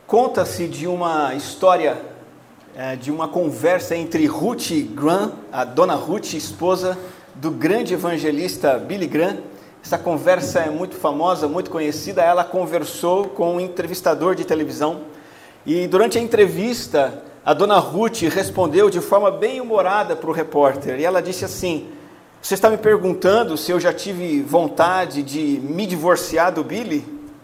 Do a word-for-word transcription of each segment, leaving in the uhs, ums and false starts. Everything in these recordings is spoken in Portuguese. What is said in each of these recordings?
Conta-se de uma história, é, de uma conversa entre Ruth Graham, a dona Ruth, esposa do grande evangelista Billy Graham. Essa conversa é muito famosa, muito conhecida. Ela conversou com um entrevistador de televisão e durante a entrevista a dona Ruth respondeu de forma bem humorada para o repórter. E ela disse assim: você está me perguntando se eu já tive vontade de me divorciar do Billy?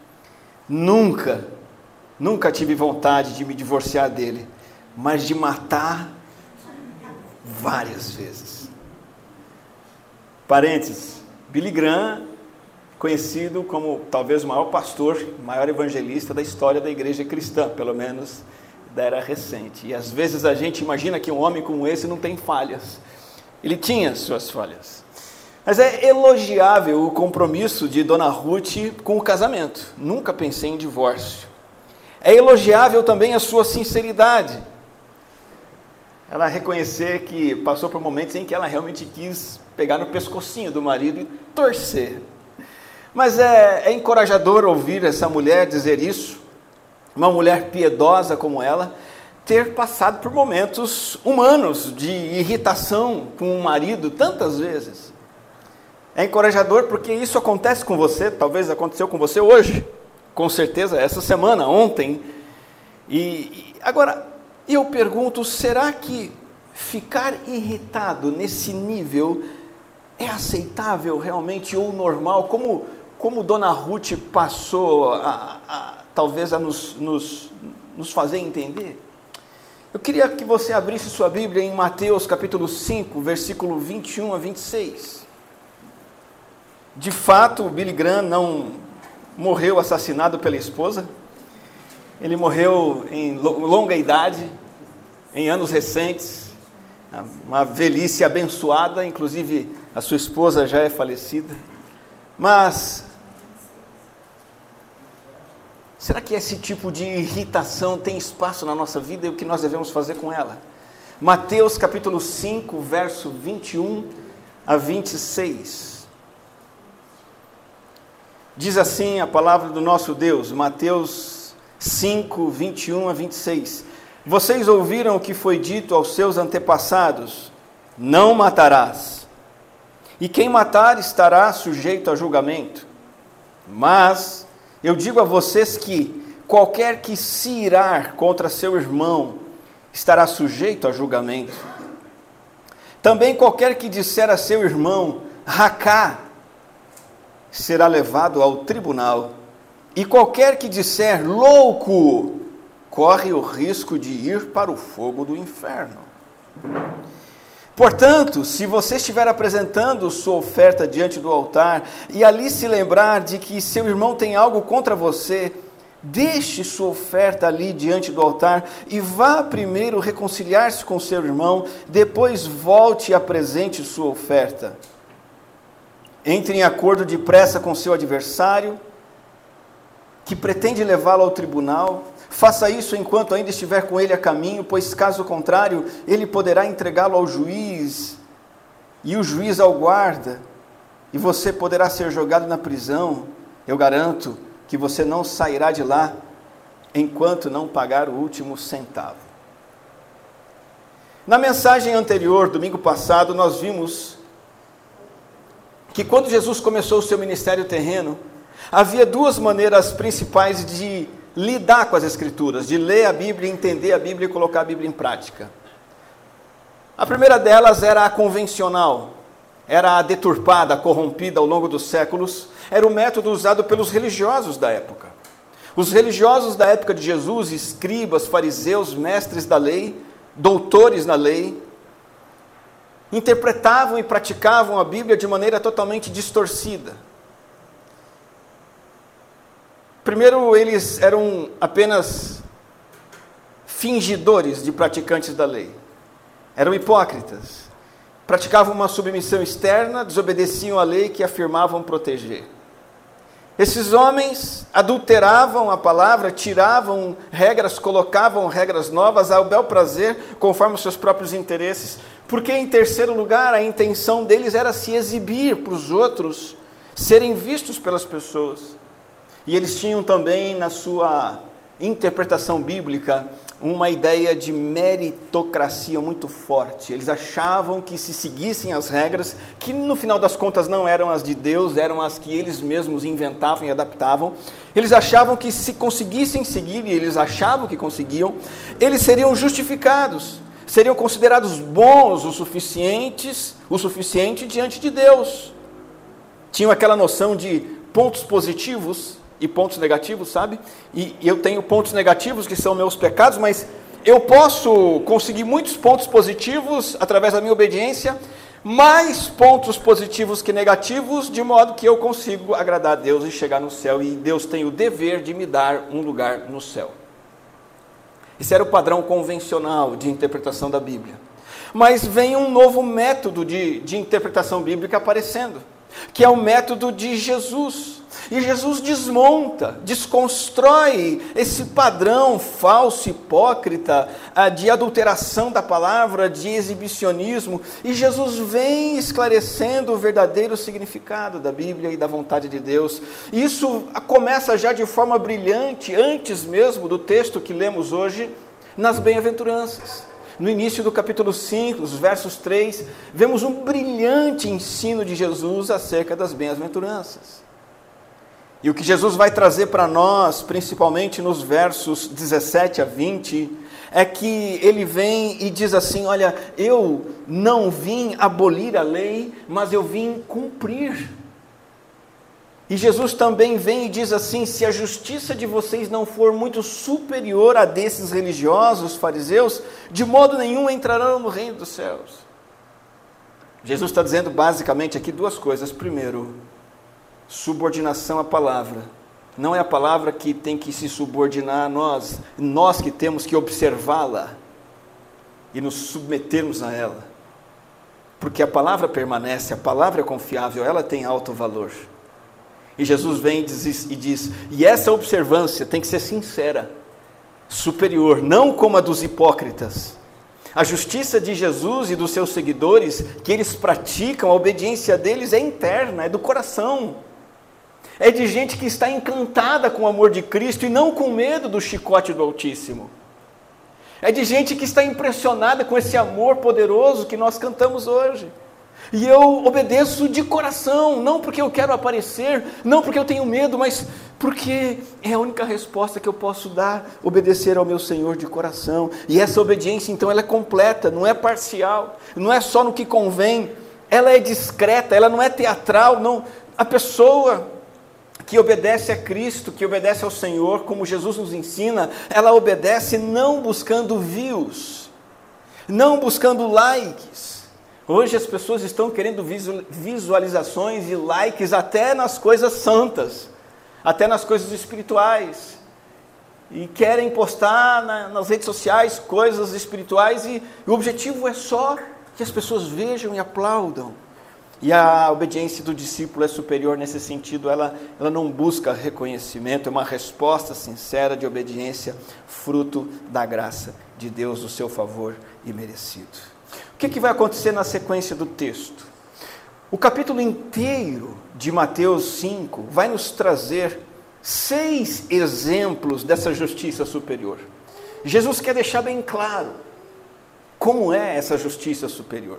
Nunca, nunca tive vontade de me divorciar dele, mas de matar várias vezes. Parênteses, Billy Graham, conhecido como talvez o maior pastor, o maior evangelista da história da igreja cristã, pelo menos da era recente. E às vezes a gente imagina que um homem como esse não tem falhas. Ele tinha suas falhas. Mas é elogiável o compromisso de dona Ruth com o casamento. Nunca pensei em divórcio. É elogiável também a sua sinceridade. Ela reconhecer que passou por momentos em que ela realmente quis pegar no pescocinho do marido e torcer. Mas é, é encorajador ouvir essa mulher dizer isso, uma mulher piedosa como ela, ter passado por momentos humanos de irritação com o marido tantas vezes. É encorajador porque isso acontece com você, talvez aconteceu com você hoje, com certeza essa semana, ontem. E, e agora, eu pergunto, será que ficar irritado nesse nível é aceitável realmente ou normal? Como, como dona Ruth passou a, a, talvez a nos, nos, nos fazer entender? Eu queria que você abrisse sua Bíblia em Mateus capítulo cinco, versículo vinte e um a vinte e seis. De fato, o Billy Graham não morreu assassinado pela esposa. Ele morreu em longa idade, em anos recentes, uma velhice abençoada, inclusive a sua esposa já é falecida. Mas será que esse tipo de irritação tem espaço na nossa vida e o que nós devemos fazer com ela? Mateus capítulo cinco, verso vinte e um a vinte e seis. Diz assim a palavra do nosso Deus, Mateus cinco, vinte e um a vinte e seis. Vocês ouviram o que foi dito aos seus antepassados: não matarás, e quem matar estará sujeito a julgamento. Mas eu digo a vocês que qualquer que se irar contra seu irmão estará sujeito a julgamento. Também qualquer que disser a seu irmão, racá, será levado ao tribunal. E qualquer que disser, louco, corre o risco de ir para o fogo do inferno. Portanto, se você estiver apresentando sua oferta diante do altar e ali se lembrar de que seu irmão tem algo contra você, deixe sua oferta ali diante do altar e vá primeiro reconciliar-se com seu irmão, depois volte e apresente sua oferta. Entre em acordo depressa com seu adversário, que pretende levá-lo ao tribunal. Faça isso enquanto ainda estiver com ele a caminho, pois caso contrário, ele poderá entregá-lo ao juiz, e o juiz ao guarda, e você poderá ser jogado na prisão. Eu garanto que você não sairá de lá, enquanto não pagar o último centavo. Na mensagem anterior, domingo passado, nós vimos que quando Jesus começou o seu ministério terreno, havia duas maneiras principais de lidar com as Escrituras, de ler a Bíblia, entender a Bíblia e colocar a Bíblia em prática. A primeira delas era a convencional, era a deturpada, a corrompida ao longo dos séculos, era o método usado pelos religiosos da época. Os religiosos da época de Jesus, escribas, fariseus, mestres da lei, doutores na lei, interpretavam e praticavam a Bíblia de maneira totalmente distorcida. Primeiro, eles eram apenas fingidores de praticantes da lei. Eram hipócritas. Praticavam uma submissão externa, desobedeciam a lei que afirmavam proteger. Esses homens adulteravam a palavra, tiravam regras, colocavam regras novas ao bel prazer, conforme os seus próprios interesses, porque, em terceiro lugar, a intenção deles era se exibir para os outros, serem vistos pelas pessoas. E eles tinham também na sua interpretação bíblica uma ideia de meritocracia muito forte. Eles achavam que se seguissem as regras, que no final das contas não eram as de Deus, eram as que eles mesmos inventavam e adaptavam, eles achavam que se conseguissem seguir, e eles achavam que conseguiam, eles seriam justificados, seriam considerados bons o suficientes, o suficiente diante de Deus. Tinham aquela noção de pontos positivos e pontos negativos, sabe? E eu tenho pontos negativos que são meus pecados, mas eu posso conseguir muitos pontos positivos através da minha obediência, mais pontos positivos que negativos, de modo que eu consigo agradar a Deus e chegar no céu, e Deus tem o dever de me dar um lugar no céu. Esse era o padrão convencional de interpretação da Bíblia. Mas vem um novo método de, de interpretação bíblica aparecendo, que é o método de Jesus. E Jesus desmonta, desconstrói esse padrão falso, hipócrita, de adulteração da palavra, de exibicionismo, e Jesus vem esclarecendo o verdadeiro significado da Bíblia e da vontade de Deus. Isso começa já de forma brilhante, antes mesmo do texto que lemos hoje, nas bem-aventuranças. No início do capítulo cinco, os versos três, vemos um brilhante ensino de Jesus acerca das bem-aventuranças. E o que Jesus vai trazer para nós, principalmente nos versos dezessete a vinte, é que ele vem e diz assim: olha, eu não vim abolir a lei, mas eu vim cumprir. E Jesus também vem e diz assim: se a justiça de vocês não for muito superior à desses religiosos, fariseus, de modo nenhum entrarão no reino dos céus. Jesus está dizendo basicamente aqui duas coisas. Primeiro, subordinação à palavra. Não é a palavra que tem que se subordinar a nós, nós que temos que observá-la e nos submetermos a ela. Porque a palavra permanece, a palavra é confiável, ela tem alto valor. E Jesus vem e diz, e diz, e essa observância tem que ser sincera, superior, não como a dos hipócritas. A justiça de Jesus e dos seus seguidores, que eles praticam, a obediência deles é interna, é do coração. É de gente que está encantada com o amor de Cristo e não com medo do chicote do Altíssimo. É de gente que está impressionada com esse amor poderoso que nós cantamos hoje. E eu obedeço de coração, não porque eu quero aparecer, não porque eu tenho medo, mas porque é a única resposta que eu posso dar, obedecer ao meu Senhor de coração. E essa obediência, então, ela é completa, não é parcial, não é só no que convém, ela é discreta, ela não é teatral, não. A pessoa que obedece a Cristo, que obedece ao Senhor, como Jesus nos ensina, ela obedece não buscando views, não buscando likes. Hoje as pessoas estão querendo visualizações e likes até nas coisas santas, até nas coisas espirituais, e querem postar na, nas redes sociais coisas espirituais, e o objetivo é só que as pessoas vejam e aplaudam. E a obediência do discípulo é superior nesse sentido, ela, ela não busca reconhecimento, é uma resposta sincera de obediência, fruto da graça de Deus, do seu favor imerecido. O que, que vai acontecer na sequência do texto? O capítulo inteiro de Mateus cinco vai nos trazer seis exemplos dessa justiça superior. Jesus quer deixar bem claro como é essa justiça superior.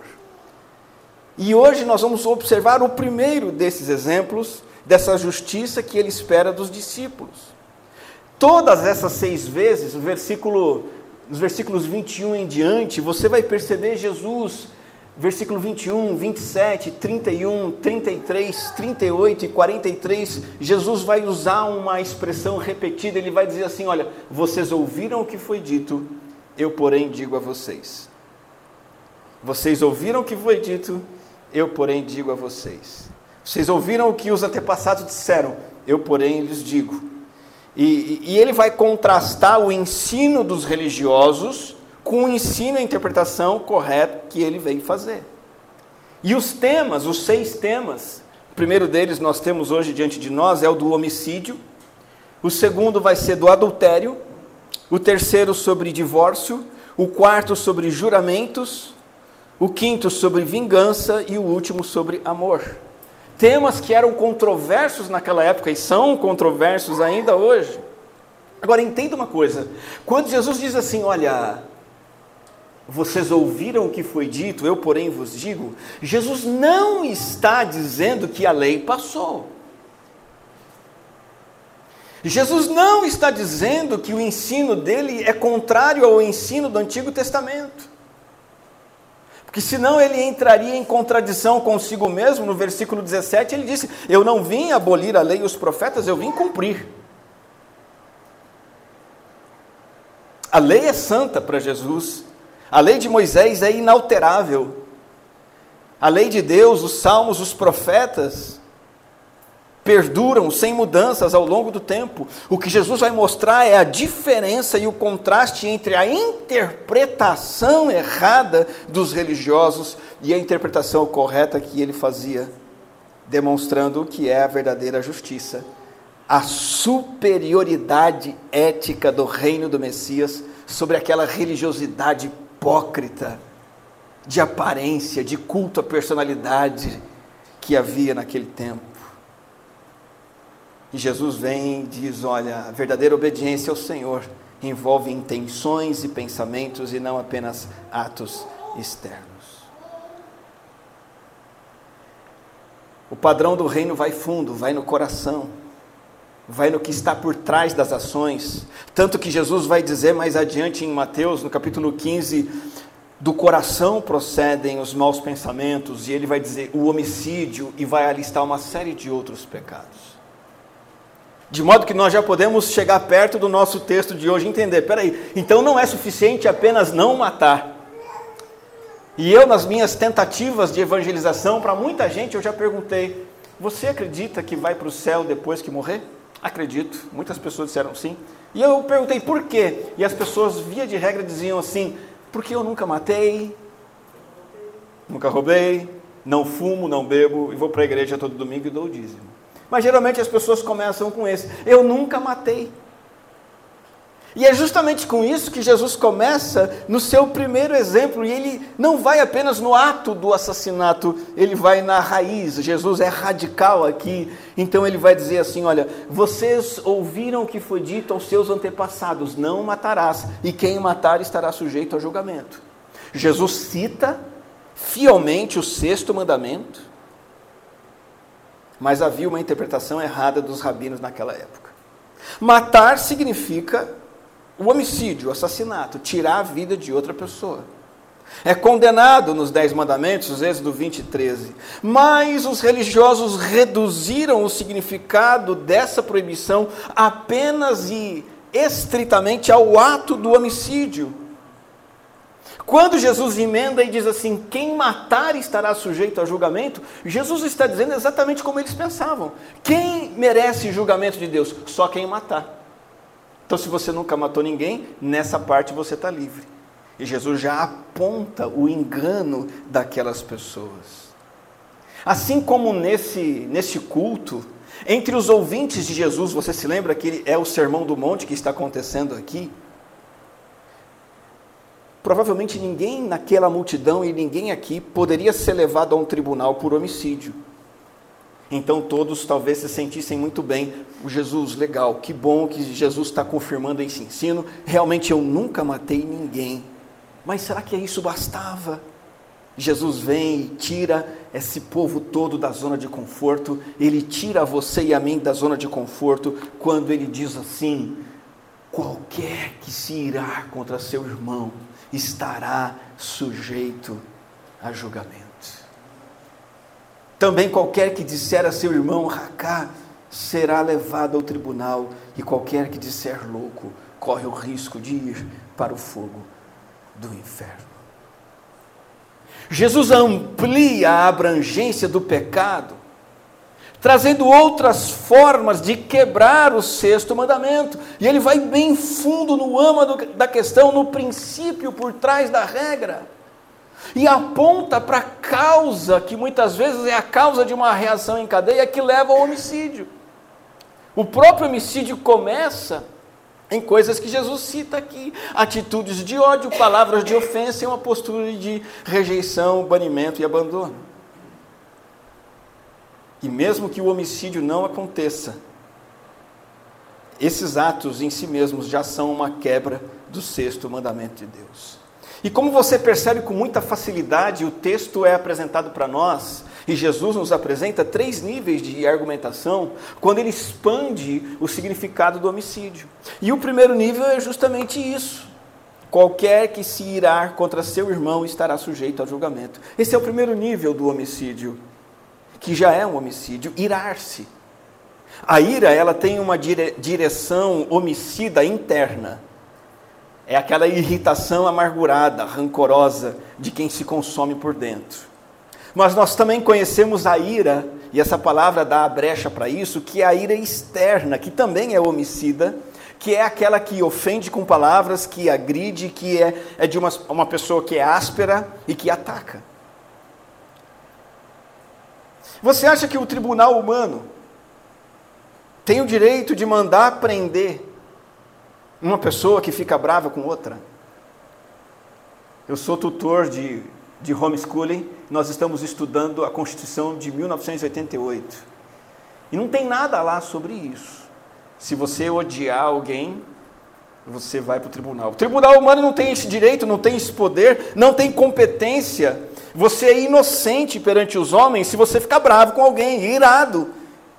E hoje nós vamos observar o primeiro desses exemplos, dessa justiça que ele espera dos discípulos. Todas essas seis vezes, o versículo, nos versículos vinte e um em diante, você vai perceber Jesus, versículo vinte e um, vinte e sete, trinta e um, trinta e três, trinta e oito e quarenta e três, Jesus vai usar uma expressão repetida, ele vai dizer assim: olha, vocês ouviram o que foi dito, eu porém digo a vocês. Vocês ouviram o que foi dito, eu porém digo a vocês. Vocês ouviram o que os antepassados disseram, eu porém lhes digo. E, e ele vai contrastar o ensino dos religiosos com o ensino e a interpretação correta que ele veio fazer. E os temas, os seis temas, o primeiro deles nós temos hoje diante de nós é o do homicídio, o segundo vai ser do adultério, o terceiro sobre divórcio, o quarto sobre juramentos, o quinto sobre vingança e o último sobre amor. Temas que eram controversos naquela época e são controversos ainda hoje. Agora entenda uma coisa, quando Jesus diz assim, olha, vocês ouviram o que foi dito, eu porém vos digo, Jesus não está dizendo que a lei passou. Jesus não está dizendo que o ensino dele é contrário ao ensino do Antigo Testamento. Porque senão ele entraria em contradição consigo mesmo. No versículo dezessete ele disse, eu não vim abolir a lei e os profetas, eu vim cumprir. A lei é santa para Jesus. A lei de Moisés é inalterável. A lei de Deus, os salmos, os profetas perduram sem mudanças ao longo do tempo. O que Jesus vai mostrar é a diferença e o contraste entre a interpretação errada dos religiosos e a interpretação correta que ele fazia, demonstrando o que é a verdadeira justiça. A superioridade ética do reino do Messias sobre aquela religiosidade hipócrita, de aparência, de culto à personalidade que havia naquele tempo. E Jesus vem e diz, olha, a verdadeira obediência ao Senhor envolve intenções e pensamentos e não apenas atos externos. O padrão do reino vai fundo, vai no coração, vai no que está por trás das ações, tanto que Jesus vai dizer mais adiante em Mateus, no capítulo quinze, do coração procedem os maus pensamentos, e ele vai dizer o homicídio, e vai alistar uma série de outros pecados. De modo que nós já podemos chegar perto do nosso texto de hoje e entender, peraí, então não é suficiente apenas não matar. E eu, nas minhas tentativas de evangelização, para muita gente eu já perguntei, você acredita que vai para o céu depois que morrer? Acredito, muitas pessoas disseram sim. E eu perguntei por quê? E as pessoas, via de regra, diziam assim, porque eu nunca matei, nunca roubei, não fumo, não bebo, e vou para a igreja todo domingo e dou o dízimo. Mas geralmente as pessoas começam com esse, eu nunca matei. E é justamente com isso que Jesus começa no seu primeiro exemplo, e ele não vai apenas no ato do assassinato, ele vai na raiz. Jesus é radical aqui, então ele vai dizer assim, olha, vocês ouviram o que foi dito aos seus antepassados, não matarás, e quem matar estará sujeito a julgamento. Jesus cita fielmente o sexto mandamento, mas havia uma interpretação errada dos rabinos naquela época. Matar significa o homicídio, o assassinato, tirar a vida de outra pessoa. É condenado nos Dez Mandamentos, Êxodo vinte, treze. Mas os religiosos reduziram o significado dessa proibição apenas e estritamente ao ato do homicídio. Quando Jesus emenda e diz assim, quem matar estará sujeito a julgamento, Jesus está dizendo exatamente como eles pensavam. Quem merece julgamento de Deus? Só quem matar. Então, se você nunca matou ninguém, nessa parte você está livre. E Jesus já aponta o engano daquelas pessoas. Assim como nesse, nesse culto, entre os ouvintes de Jesus, você se lembra que é o Sermão do Monte que está acontecendo aqui? Provavelmente ninguém naquela multidão e ninguém aqui poderia ser levado a um tribunal por homicídio. Então todos talvez se sentissem muito bem, o Jesus, legal, que bom que Jesus está confirmando esse ensino, realmente eu nunca matei ninguém, mas será que isso bastava? Jesus vem e tira esse povo todo da zona de conforto, ele tira você e a mim da zona de conforto, quando ele diz assim, qualquer que se irá contra seu irmão, estará sujeito a julgamento. Também qualquer que disser a seu irmão, racá, será levado ao tribunal, e qualquer que disser louco, corre o risco de ir para o fogo do inferno. Jesus amplia a abrangência do pecado, trazendo outras formas de quebrar o sexto mandamento, e ele vai bem fundo no âmago da questão, no princípio por trás da regra, e aponta para a causa, que muitas vezes é a causa de uma reação em cadeia que leva ao homicídio. O próprio homicídio começa em coisas que Jesus cita aqui, atitudes de ódio, palavras de ofensa e uma postura de rejeição, banimento e abandono. E mesmo que o homicídio não aconteça, esses atos em si mesmos já são uma quebra do sexto mandamento de Deus. E como você percebe com muita facilidade, o texto é apresentado para nós, e Jesus nos apresenta três níveis de argumentação, quando ele expande o significado do homicídio. E o primeiro nível é justamente isso: qualquer que se irar contra seu irmão estará sujeito a julgamento. Esse é o primeiro nível do homicídio, que já é um homicídio, irar-se. A ira, ela tem uma dire- direção homicida interna. É aquela irritação amargurada, rancorosa, de quem se consome por dentro. Mas nós também conhecemos a ira, e essa palavra dá a brecha para isso, que é a ira externa, que também é homicida, que é aquela que ofende com palavras, que agride, que é, é de uma, uma pessoa que é áspera e que ataca. Você acha que o tribunal humano tem o direito de mandar prender uma pessoa que fica brava com outra? Eu sou tutor de, de homeschooling, nós estamos estudando a Constituição de mil novecentos e oitenta e oito. E não tem nada lá sobre isso. Se você odiar alguém, você vai para o tribunal. O tribunal humano não tem esse direito, não tem esse poder, não tem competência. Você é inocente perante os homens se você ficar bravo com alguém, irado.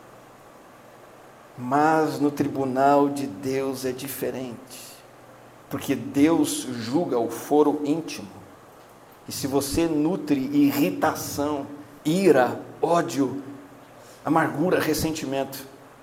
Mas no tribunal de Deus é diferente, porque Deus julga o foro íntimo. E se você nutre irritação, ira, ódio, amargura, ressentimento,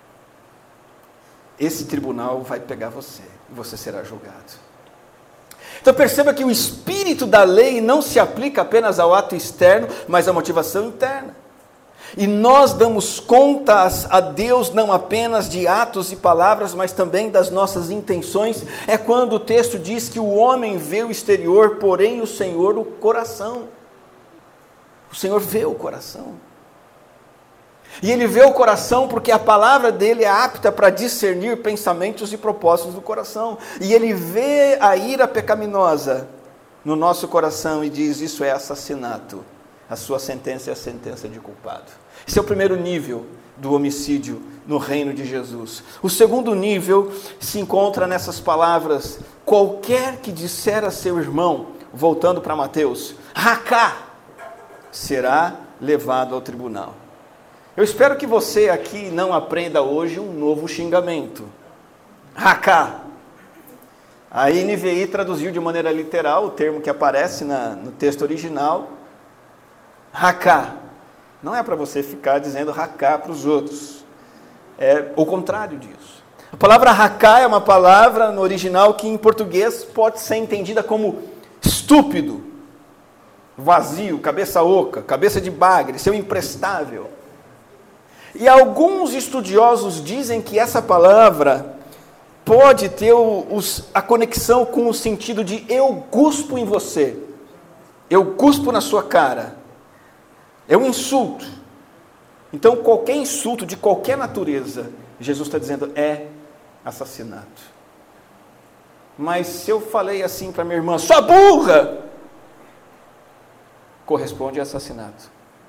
esse tribunal vai pegar você e você será julgado. Então perceba que o espírito da lei não se aplica apenas ao ato externo, mas à motivação interna. E nós damos contas a Deus não apenas de atos e palavras, mas também das nossas intenções. É quando o texto diz que o homem vê o exterior, porém o Senhor o coração. O Senhor vê o coração. E Ele vê o coração porque a palavra dEle é apta para discernir pensamentos e propósitos do coração. E Ele vê a ira pecaminosa no nosso coração e diz: isso é assassinato. A sua sentença é a sentença de culpado. Esse é o primeiro nível do homicídio no reino de Jesus. O segundo nível se encontra nessas palavras: qualquer que disser a seu irmão, voltando para Mateus, racá, será levado ao tribunal. Eu espero que você aqui não aprenda hoje um novo xingamento. Racá. A N V I traduziu de maneira literal o termo que aparece na, no texto original. Racá. Não é para você ficar dizendo racá para os outros. É o contrário disso. A palavra racá é uma palavra no original que em português pode ser entendida como estúpido, vazio, cabeça oca, cabeça de bagre, seu imprestável. E alguns estudiosos dizem que essa palavra pode ter o, os, a conexão com o sentido de eu cuspo em você, eu cuspo na sua cara. É um insulto. Então, qualquer insulto de qualquer natureza, Jesus está dizendo, é assassinato. Mas se eu falei assim para minha irmã, sua burra, corresponde a assassinato.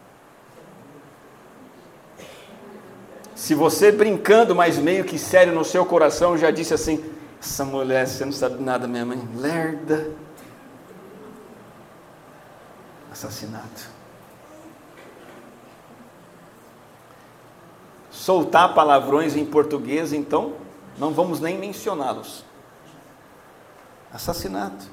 Se você brincando, mas meio que sério no seu coração, já disse assim, essa mulher, você não sabe nada mesmo, hein? Lerda. Assassinato. Soltar palavrões em português, então, não vamos nem mencioná-los. Assassinato.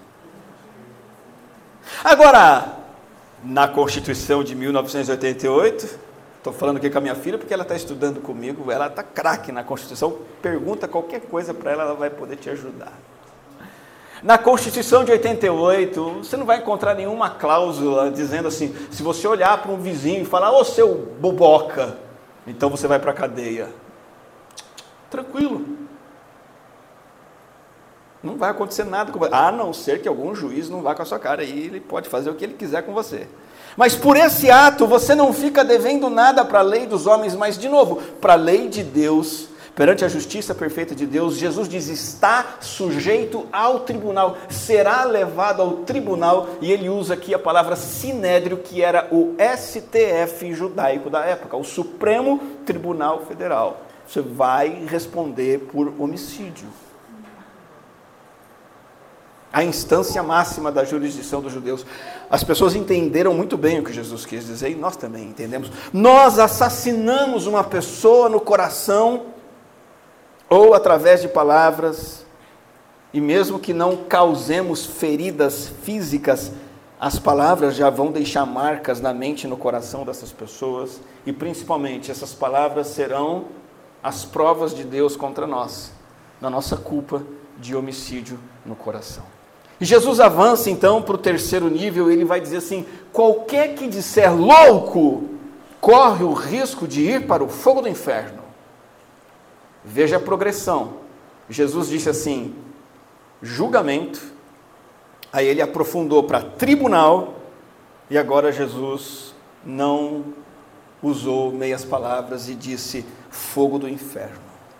Agora, na Constituição de mil novecentos e oitenta e oito, estou falando aqui com a minha filha porque ela está estudando comigo, ela está craque na Constituição, pergunta qualquer coisa para ela, ela vai poder te ajudar. Na Constituição de oitenta e oito, você não vai encontrar nenhuma cláusula dizendo assim, se você olhar para um vizinho e falar, ô seu boboca, então você vai para a cadeia. Tranquilo. Não vai acontecer nada com você, a não ser que algum juiz não vá com a sua cara, e ele pode fazer o que ele quiser com você. Mas por esse ato, você não fica devendo nada para a lei dos homens, mas de novo, para a lei de Deus, perante a justiça perfeita de Deus, Jesus diz, está sujeito ao tribunal, será levado ao tribunal, e ele usa aqui a palavra sinédrio, que era o S T F judaico da época, o Supremo Tribunal Federal. você vai responder por homicídio. A instância máxima da jurisdição dos judeus. As pessoas entenderam muito bem o que Jesus quis dizer, e nós também entendemos. Nós assassinamos uma pessoa no coração, ou através de palavras, e mesmo que não causemos feridas físicas, as palavras já vão deixar marcas na mente e no coração dessas pessoas, e principalmente essas palavras serão as provas de Deus contra nós, na nossa culpa de homicídio no coração. E Jesus avança então para o terceiro nível, ele vai dizer assim: qualquer que disser louco, corre o risco de ir para o fogo do inferno. Veja a progressão. Jesus disse assim, julgamento, aí ele aprofundou para tribunal, e agora Jesus não usou meias palavras e disse fogo do inferno.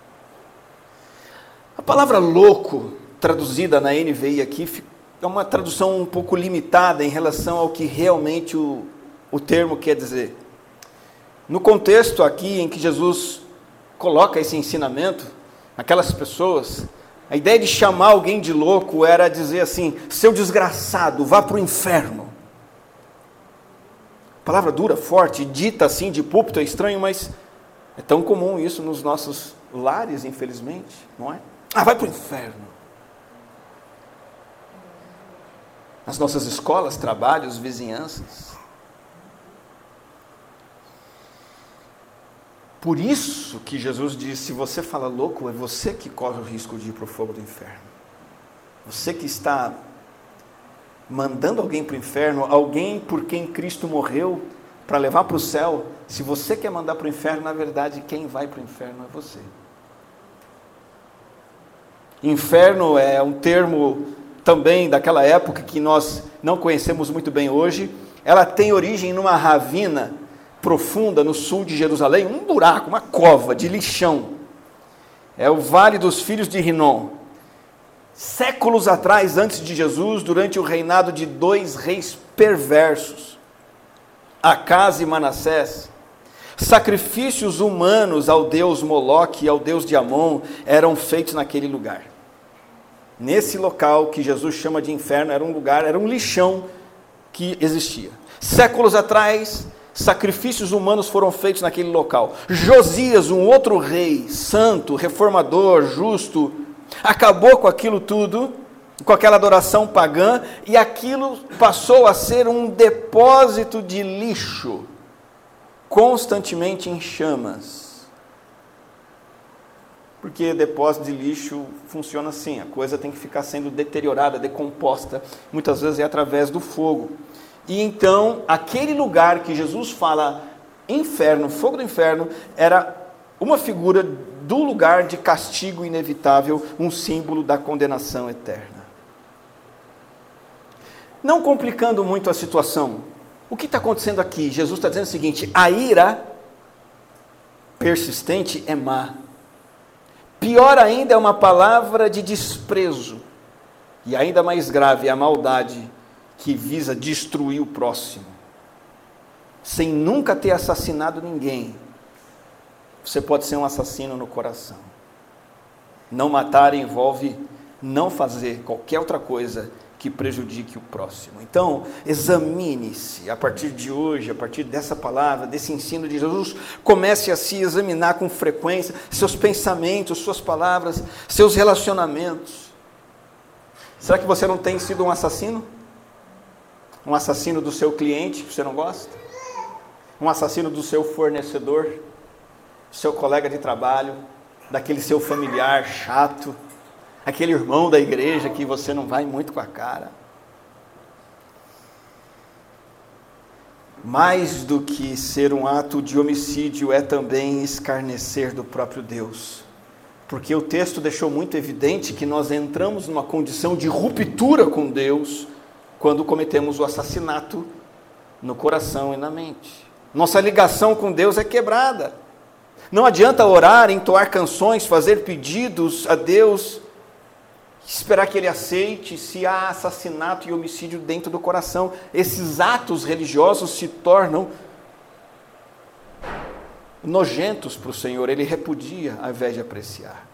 A palavra louco, traduzida na N V I aqui, é uma tradução um pouco limitada em relação ao que realmente o, o termo quer dizer. No contexto aqui em que Jesus coloca esse ensinamento, aquelas pessoas, a ideia de chamar alguém de louco era dizer assim, seu desgraçado, vá para o inferno. Palavra dura, forte, dita assim de púlpito, é estranho, mas é tão comum isso nos nossos lares, infelizmente, não é? Ah, vai para o inferno. Nas nossas escolas, trabalhos, vizinhanças. Por isso que Jesus disse, se você fala louco, é você que corre o risco de ir para o fogo do inferno. Você que está mandando alguém para o inferno, alguém por quem Cristo morreu para levar para o céu, se você quer mandar para o inferno, na verdade, quem vai para o inferno é você. Inferno é um termo também daquela época que nós não conhecemos muito bem hoje. Ela tem origem numa ravina profunda no sul de Jerusalém, um buraco, uma cova de lixão. É o Vale dos Filhos de Rinom. Séculos atrás, antes de Jesus, durante o reinado de dois reis perversos, Acás e Manassés, sacrifícios humanos ao deus Moloque e ao deus de Amon eram feitos naquele lugar. Nesse local que Jesus chama de inferno, era um lugar, era um lixão que existia. Séculos atrás, sacrifícios humanos foram feitos naquele local. Josias, um outro rei, santo, reformador, justo, acabou com aquilo tudo, com aquela adoração pagã, e aquilo passou a ser um depósito de lixo, constantemente em chamas. Porque depósito de lixo funciona assim, a coisa tem que ficar sendo deteriorada, decomposta, muitas vezes é através do fogo. E então, aquele lugar que Jesus fala, inferno, fogo do inferno, era uma figura do lugar de castigo inevitável, um símbolo da condenação eterna. Não complicando muito a situação, o que está acontecendo aqui? Jesus está dizendo o seguinte, a ira persistente é má. Pior ainda é uma palavra de desprezo. E ainda mais grave é a maldade que visa destruir o próximo. Sem nunca ter assassinado ninguém, você pode ser um assassino no coração. Não matar envolve não fazer qualquer outra coisa que prejudique o próximo. Então, examine-se a partir de hoje, a partir dessa palavra, desse ensino de Jesus, comece a se examinar com frequência, seus pensamentos, suas palavras, seus relacionamentos. Será que você não tem sido um assassino? Um assassino do seu cliente, que você não gosta? Um assassino do seu fornecedor, do seu colega de trabalho, daquele seu familiar chato, aquele irmão da igreja que você não vai muito com a cara. Mais do que ser um ato de homicídio, é também escarnecer do próprio Deus. Porque o texto deixou muito evidente que nós entramos numa condição de ruptura com Deus quando cometemos o assassinato no coração e na mente. Nossa ligação com Deus é quebrada. Não adianta orar, entoar canções, fazer pedidos a Deus, esperar que Ele aceite, se há assassinato e homicídio dentro do coração. Esses atos religiosos se tornam nojentos para o Senhor, ele repudia ao invés de apreciar.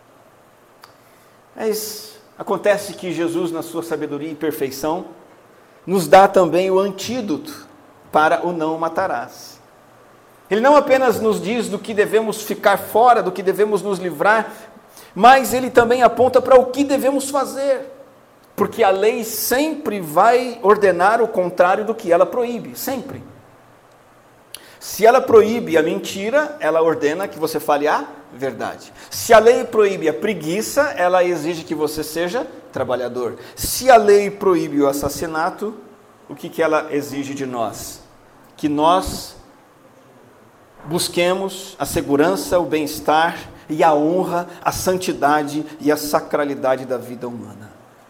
Mas acontece que Jesus, na sua sabedoria e perfeição, nos dá também o antídoto para o não matarás. Ele não apenas nos diz do que devemos ficar fora, do que devemos nos livrar, mas ele também aponta para o que devemos fazer. Porque a lei sempre vai ordenar o contrário do que ela proíbe, sempre. Se ela proíbe a mentira, ela ordena que você fale a verdade. Se a lei proíbe a preguiça, ela exige que você seja trabalhador. Se a lei proíbe o assassinato, o que, que ela exige de nós? Que nós busquemos a segurança, o bem-estar e a honra, a santidade e a sacralidade da vida humana.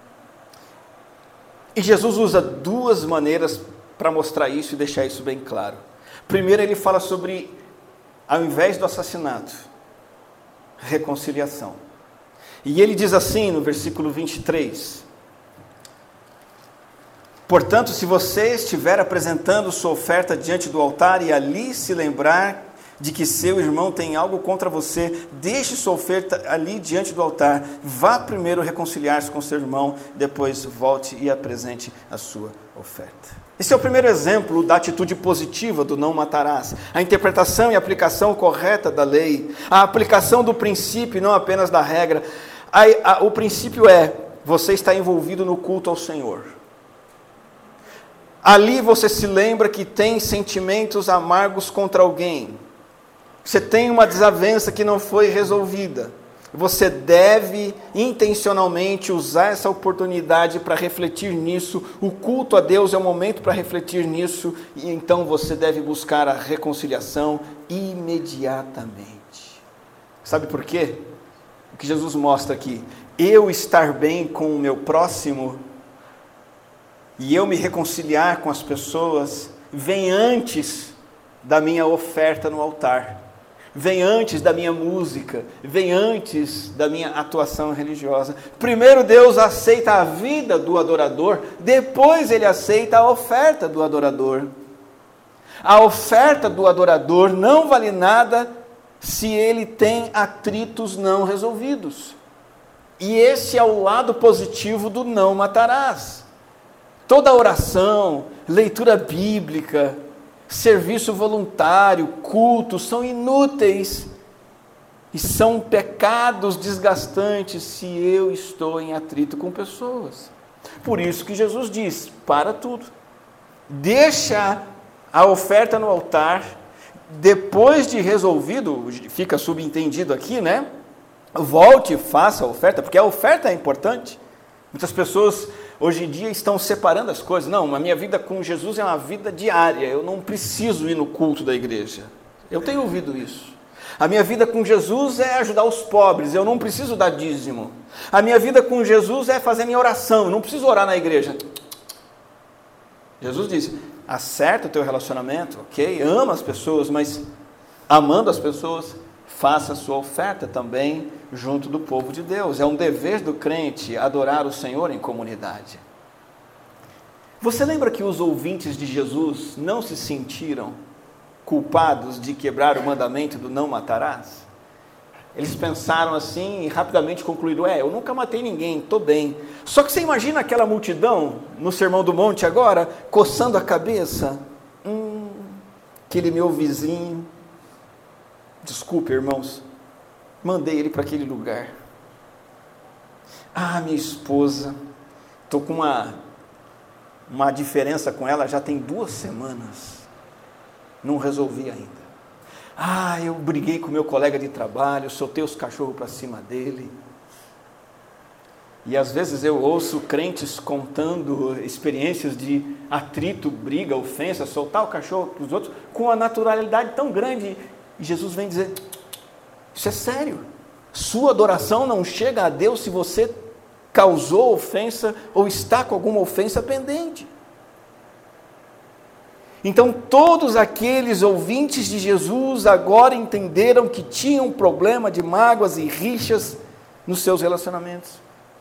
E Jesus usa duas maneiras para mostrar isso e deixar isso bem claro. Primeiro, ele fala sobre, ao invés do assassinato, reconciliação. E ele diz assim no versículo vinte e três: portanto, se você estiver apresentando sua oferta diante do altar e ali se lembrar de que seu irmão tem algo contra você, deixe sua oferta ali diante do altar, vá primeiro reconciliar-se com seu irmão, depois volte e apresente a sua oferta. Esse é o primeiro exemplo da atitude positiva do não matarás, a interpretação e aplicação correta da lei, a aplicação do princípio e não apenas da regra. A, a, o princípio é, você está envolvido no culto ao Senhor. Ali você se lembra que tem sentimentos amargos contra alguém. Você tem uma desavença que não foi resolvida. Você deve intencionalmente usar essa oportunidade para refletir nisso. O culto a Deus é o momento para refletir nisso. E então você deve buscar a reconciliação imediatamente. Sabe por quê? O que Jesus mostra aqui. Eu estar bem com o meu próximo e eu me reconciliar com as pessoas vem antes da minha oferta no altar. Vem antes da minha música, vem antes da minha atuação religiosa. Primeiro Deus aceita a vida do adorador, depois Ele aceita a oferta do adorador. A oferta do adorador não vale nada se ele tem atritos não resolvidos. E esse é o lado positivo do não matarás. Toda oração, leitura bíblica, serviço voluntário, culto, são inúteis e são pecados desgastantes se eu estou em atrito com pessoas. Por isso que Jesus diz, para tudo, deixa a oferta no altar, depois de resolvido, fica subentendido aqui, né? Volte e faça a oferta, porque a oferta é importante. Muitas pessoas hoje em dia estão separando as coisas. Não, a minha vida com Jesus é uma vida diária. Eu não preciso ir no culto da igreja. Eu tenho ouvido isso. A minha vida com Jesus é ajudar os pobres. Eu não preciso dar dízimo. A minha vida com Jesus é fazer minha oração. Eu não preciso orar na igreja. Jesus disse, acerta o teu relacionamento, ok? Ama as pessoas, mas amando as pessoas, faça a sua oferta também junto do povo de Deus. É um dever do crente adorar o Senhor em comunidade. Você lembra que os ouvintes de Jesus não se sentiram culpados de quebrar o mandamento do não matarás? Eles pensaram assim e rapidamente concluíram, é, eu nunca matei ninguém, estou bem. Só que você imagina aquela multidão no Sermão do Monte agora, coçando a cabeça? Hum, aquele meu vizinho, desculpe, irmãos, mandei ele para aquele lugar. Ah, minha esposa, estou com uma, uma diferença com ela já tem duas semanas, não resolvi ainda. Ah, eu briguei com meu colega de trabalho, soltei os cachorros para cima dele. E às vezes eu ouço crentes contando experiências de atrito, briga, ofensa, soltar o cachorro para os outros, com uma naturalidade tão grande. E Jesus vem dizer, isso é sério. Sua adoração não chega a Deus se você causou ofensa ou está com alguma ofensa pendente. Então todos aqueles ouvintes de Jesus agora entenderam que tinham um problema de mágoas e rixas nos seus relacionamentos.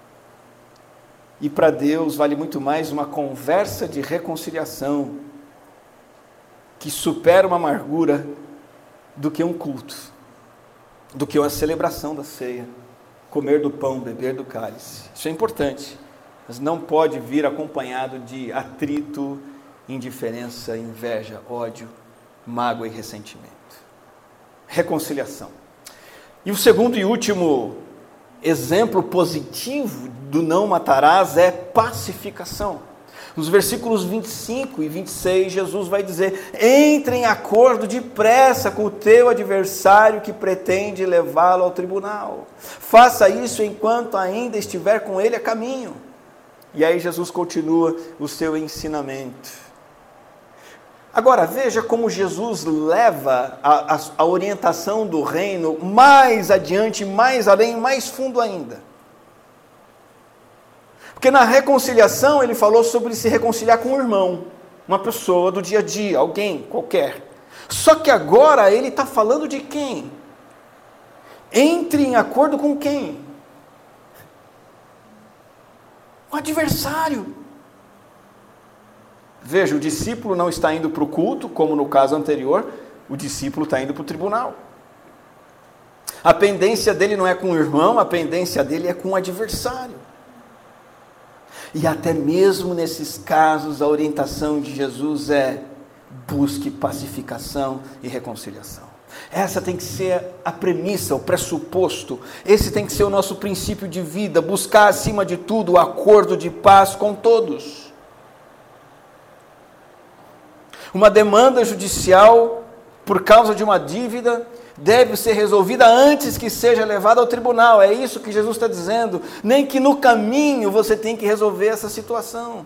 E para Deus vale muito mais uma conversa de reconciliação que supera uma amargura do que um culto, do que uma celebração da ceia, comer do pão, beber do cálice. Isso é importante, mas não pode vir acompanhado de atrito, indiferença, inveja, ódio, mágoa e ressentimento. Reconciliação. E o segundo e último exemplo positivo do não matarás é pacificação. Nos versículos vinte e cinco e vinte e seis, Jesus vai dizer: entre em acordo depressa com o teu adversário que pretende levá-lo ao tribunal. Faça isso enquanto ainda estiver com ele a caminho. E aí Jesus continua o seu ensinamento. Agora, veja como Jesus leva a, a, a orientação do reino mais adiante, mais além, mais fundo ainda. Porque na reconciliação ele falou sobre se reconciliar com um irmão, uma pessoa do dia a dia, alguém qualquer. Só que agora ele está falando de quem? Entre em acordo com quem? O adversário. Veja, o discípulo não está indo para o culto, como no caso anterior, o discípulo está indo para o tribunal. A pendência dele não é com o irmão, a pendência dele é com o adversário. E até mesmo nesses casos, a orientação de Jesus é: busque pacificação e reconciliação. Essa tem que ser a premissa, o pressuposto. Esse tem que ser o nosso princípio de vida, buscar acima de tudo o acordo de paz com todos. Uma demanda judicial por causa de uma dívida deve ser resolvida antes que seja levada ao tribunal. É isso que Jesus está dizendo. Nem que no caminho você tem que resolver essa situação.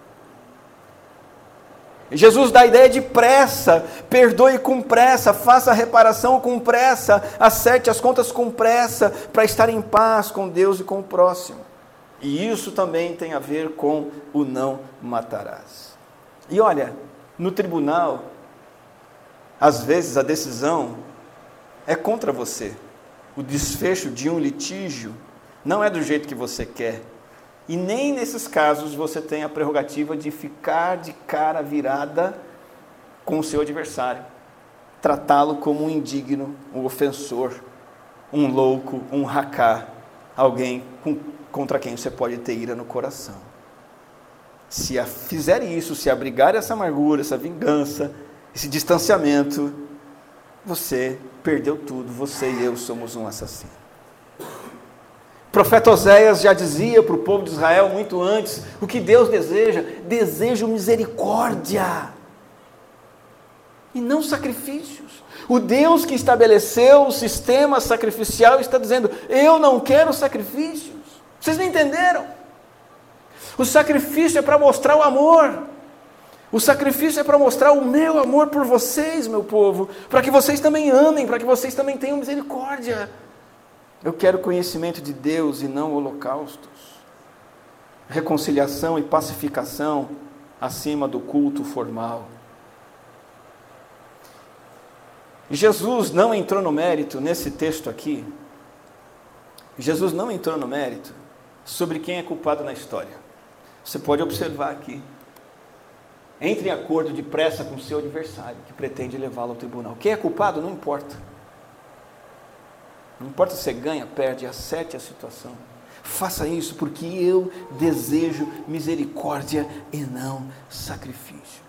Jesus dá a ideia de pressa. Perdoe com pressa, faça a reparação com pressa, acerte as contas com pressa, para estar em paz com Deus e com o próximo. E isso também tem a ver com o não matarás. E olha, no tribunal, às vezes a decisão é contra você. O desfecho de um litígio não é do jeito que você quer. E nem nesses casos você tem a prerrogativa de ficar de cara virada com o seu adversário. Tratá-lo como um indigno, um ofensor, um louco, um racá. Alguém com, contra quem você pode ter ira no coração. Se fizer isso, se abrigar essa amargura, essa vingança, esse distanciamento, você perdeu tudo, você e eu somos um assassino. O profeta Oséias já dizia para o povo de Israel muito antes, o que Deus deseja, deseja misericórdia, e não sacrifícios. O Deus que estabeleceu o sistema sacrificial está dizendo, eu não quero sacrifícios. Vocês não entenderam? O sacrifício é para mostrar o amor. O sacrifício é para mostrar o meu amor por vocês, meu povo, para que vocês também amem, para que vocês também tenham misericórdia. Eu quero conhecimento de Deus e não holocaustos. Reconciliação e pacificação acima do culto formal. Jesus não entrou no mérito nesse texto aqui. Jesus não entrou no mérito sobre quem é culpado na história. Você pode observar aqui. Entre em acordo depressa com o seu adversário, que pretende levá-lo ao tribunal. Quem é culpado, não importa. Não importa se você ganha, perde, acerte a situação. Faça isso, porque eu desejo misericórdia e não sacrifícios.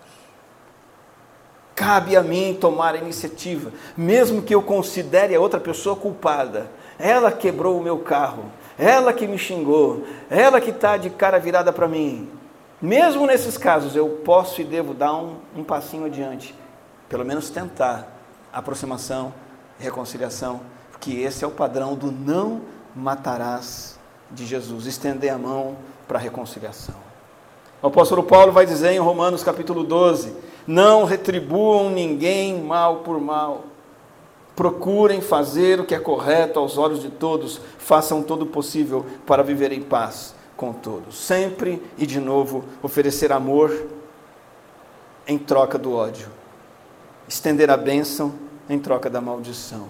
Cabe a mim tomar a iniciativa, mesmo que eu considere a outra pessoa culpada. Ela quebrou o meu carro, ela que me xingou, ela que está de cara virada para mim. Mesmo nesses casos, eu posso e devo dar um, um passinho adiante, pelo menos tentar aproximação, reconciliação, porque esse é o padrão do não matarás de Jesus, estender a mão para a reconciliação. O apóstolo Paulo vai dizer em Romanos capítulo doze, não retribuam ninguém mal por mal, procurem fazer o que é correto aos olhos de todos, façam todo o possível para viver em paz com todos. Sempre e de novo oferecer amor em troca do ódio, estender a bênção em troca da maldição.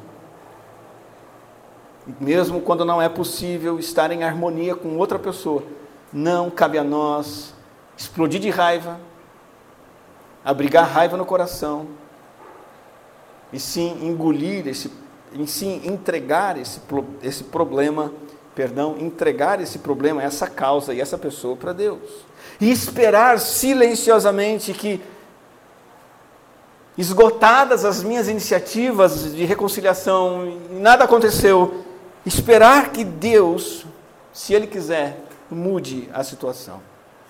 Mesmo quando não é possível estar em harmonia com outra pessoa, não cabe a nós explodir de raiva, abrigar raiva no coração e sim engolir, esse, e sim entregar esse, esse problema, perdão, entregar esse problema, essa causa e essa pessoa para Deus. E esperar silenciosamente que, esgotadas as minhas iniciativas de reconciliação, e nada aconteceu, esperar que Deus, se Ele quiser, mude a situação.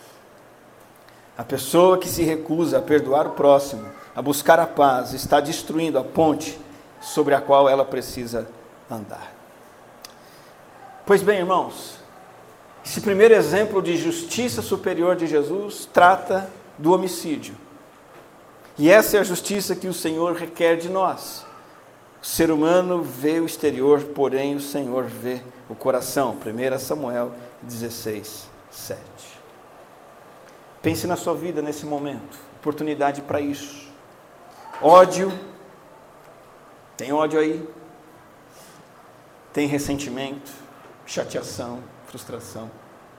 A pessoa que se recusa a perdoar o próximo, a buscar a paz, está destruindo a ponte sobre a qual ela precisa andar. Pois bem, irmãos, esse primeiro exemplo de justiça superior de Jesus trata do homicídio. E essa é a justiça que o Senhor requer de nós. O ser humano vê o exterior, porém o Senhor vê o coração. primeiro Samuel dezesseis, sete. Pense na sua vida nesse momento. Oportunidade para isso. Ódio. Tem ódio aí? Tem ressentimento, chateação, frustração.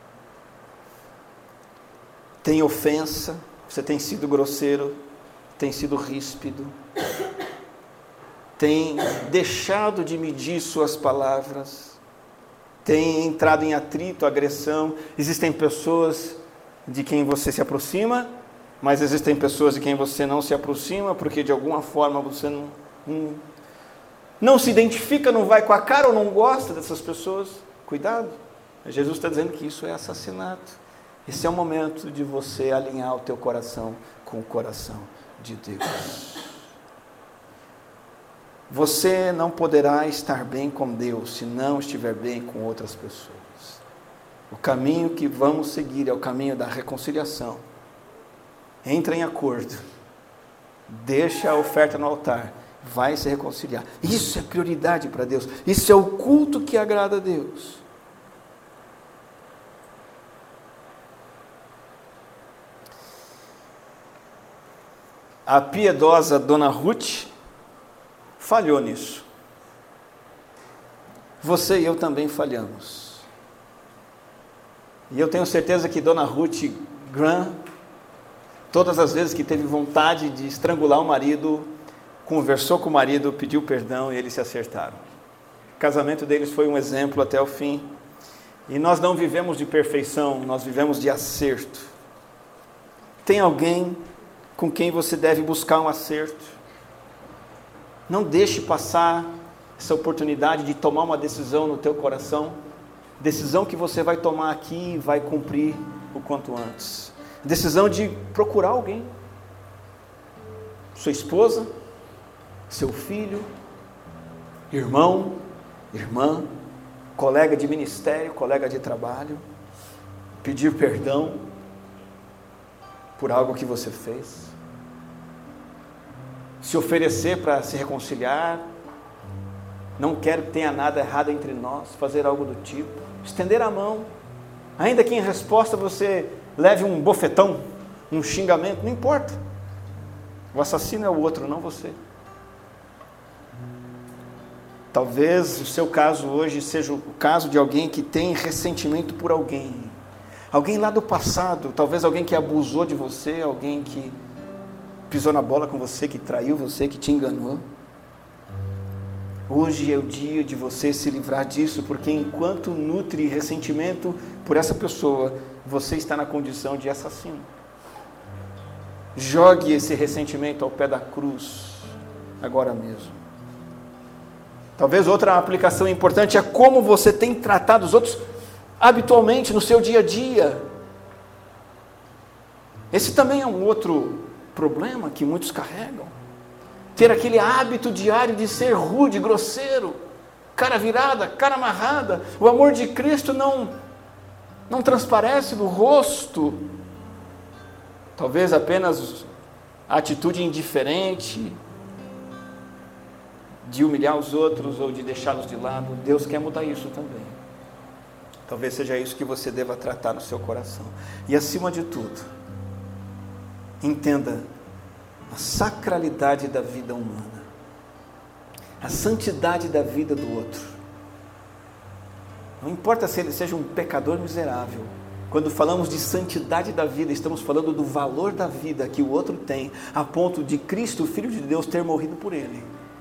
Tem ofensa. Você tem sido grosseiro, tem sido ríspido. Tem deixado de medir suas palavras. Tem entrado em atrito, agressão. Existem pessoas de quem você se aproxima, mas existem pessoas de quem você não se aproxima, porque de alguma forma você não, não, não se identifica, não vai com a cara ou não gosta dessas pessoas. Cuidado, Jesus está dizendo que isso é assassinato. Esse é o momento de você alinhar o teu coração com o coração de Deus. Você não poderá estar bem com Deus se não estiver bem com outras pessoas. O caminho que vamos seguir é o caminho da reconciliação. Entra em acordo, deixa a oferta no altar, vai se reconciliar. Isso é prioridade para Deus, isso é o culto que agrada a Deus. A piedosa Dona Ruth falhou nisso. Você e eu também falhamos. E eu tenho certeza que Dona Ruth Graham, todas as vezes que teve vontade de estrangular o marido, conversou com o marido, pediu perdão e eles se acertaram. O casamento deles foi um exemplo até o fim. E nós não vivemos de perfeição, nós vivemos de acerto. Tem alguém com quem você deve buscar um acerto? Não deixe passar essa oportunidade de tomar uma decisão no teu coração. Decisão que você vai tomar aqui e vai cumprir o quanto antes. Decisão de procurar alguém. Sua esposa, seu filho, irmão, irmã, colega de ministério, colega de trabalho. Pedir perdão por algo que você fez. Se oferecer para se reconciliar. Não quero que tenha nada errado entre nós. Fazer algo do tipo. Estender a mão. Ainda que em resposta você leve um bofetão, um xingamento, não importa. O assassino é o outro, não você. Talvez o seu caso hoje seja o caso de alguém que tem ressentimento por alguém. Alguém lá do passado, talvez alguém que abusou de você, alguém que pisou na bola com você, que traiu você, que te enganou. Hoje é o dia de você se livrar disso, porque enquanto nutre ressentimento por essa pessoa, você está na condição de assassino. Jogue esse ressentimento ao pé da cruz, agora mesmo. Talvez outra aplicação importante é como você tem tratado os outros habitualmente no seu dia a dia. Esse também é um outro problema que muitos carregam. Ter aquele hábito diário de ser rude, grosseiro, cara virada, cara amarrada. O amor de Cristo não, não transparece no rosto. Talvez apenas a atitude indiferente de humilhar os outros ou de deixá-los de lado. Deus quer mudar isso também. Talvez seja isso que você deva tratar no seu coração. E acima de tudo, entenda a sacralidade da vida humana, a santidade da vida do outro. Não importa se ele seja um pecador miserável. Quando falamos de santidade da vida, estamos falando do valor da vida que o outro tem, a ponto de Cristo, o Filho de Deus, ter morrido por ele.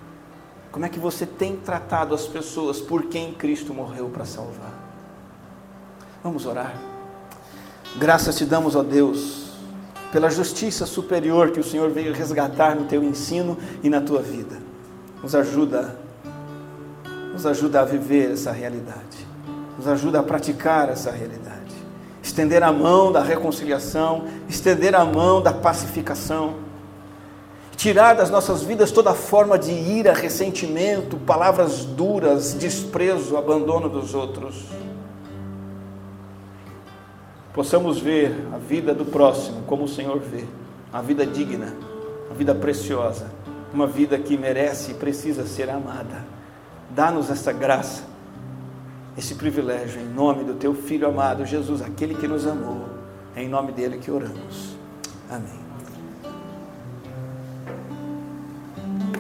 Como é que você tem tratado as pessoas por quem Cristo morreu para salvar? Vamos orar. Graças te damos, ó Deus, pela justiça superior que o Senhor veio resgatar no teu ensino e na tua vida. Nos ajuda, nos ajuda a viver essa realidade. Nos ajuda a praticar essa realidade. Estender a mão da reconciliação, estender a mão da pacificação. Tirar das nossas vidas toda forma de ira, ressentimento, palavras duras, desprezo, abandono dos outros. Possamos ver a vida do próximo como o Senhor vê, uma vida digna, uma vida preciosa, uma vida que merece e precisa ser amada. Dá-nos essa graça, esse privilégio, em nome do teu Filho amado, Jesus, aquele que nos amou. É em nome dele que oramos. Amém.